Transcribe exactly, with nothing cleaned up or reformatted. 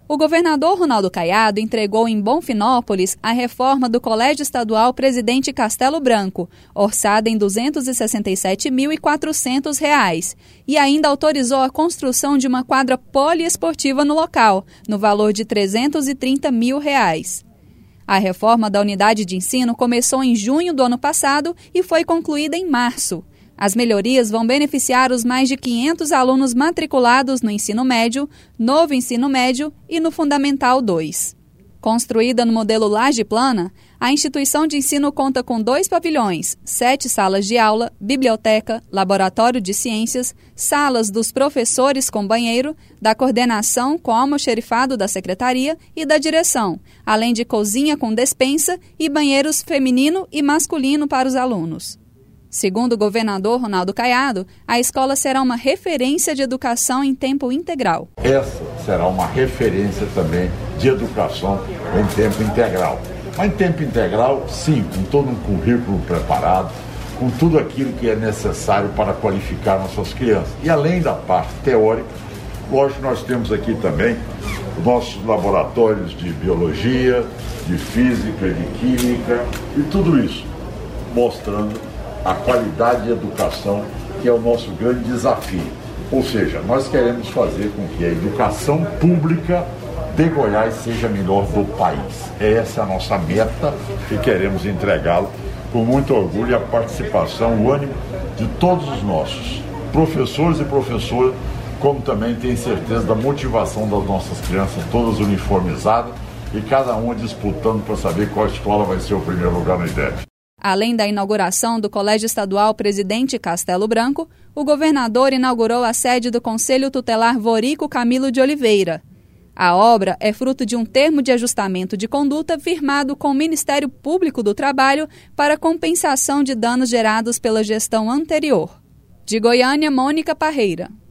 O governador Ronaldo Caiado entregou em Bonfinópolis a reforma do Colégio Estadual Presidente Castelo Branco, orçada em duzentos e sessenta e sete mil e quatrocentos reais, e ainda autorizou a construção de uma quadra poliesportiva no local, no valor de trezentos e trinta mil reais. A reforma da unidade de ensino começou em junho do ano passado e foi concluída em março. As melhorias vão beneficiar os mais de quinhentos alunos matriculados no ensino médio, novo ensino médio e no Fundamental dois. Construída no modelo laje plana, a instituição de ensino conta com dois pavilhões, sete salas de aula, biblioteca, laboratório de ciências, salas dos professores com banheiro, da coordenação com almoxerifado da secretaria e da direção, além de cozinha com despensa e banheiros feminino e masculino para os alunos. Segundo o governador Ronaldo Caiado, a escola será uma referência de educação em tempo integral. Essa será uma referência também de educação em tempo integral. Mas em tempo integral, sim, com todo um currículo preparado, com tudo aquilo que é necessário para qualificar nossas crianças. E além da parte teórica, lógico, nós temos aqui também nossos laboratórios de biologia, de física, de química e tudo isso mostrando a qualidade de educação, que é o nosso grande desafio. Ou seja, nós queremos fazer com que a educação pública de Goiás seja a melhor do país. Essa é a nossa meta e queremos entregá-lo com muito orgulho e a participação, o ânimo de todos os nossos professores e professoras, como também tenho certeza da motivação das nossas crianças, todas uniformizadas e cada uma disputando para saber qual escola vai ser o primeiro lugar no I D E B. Além da inauguração do Colégio Estadual Presidente Castelo Branco, o governador inaugurou a sede do Conselho Tutelar Vorico Camilo de Oliveira. A obra é fruto de um termo de ajustamento de conduta firmado com o Ministério Público do Trabalho para compensação de danos gerados pela gestão anterior. De Goiânia, Mônica Parreira.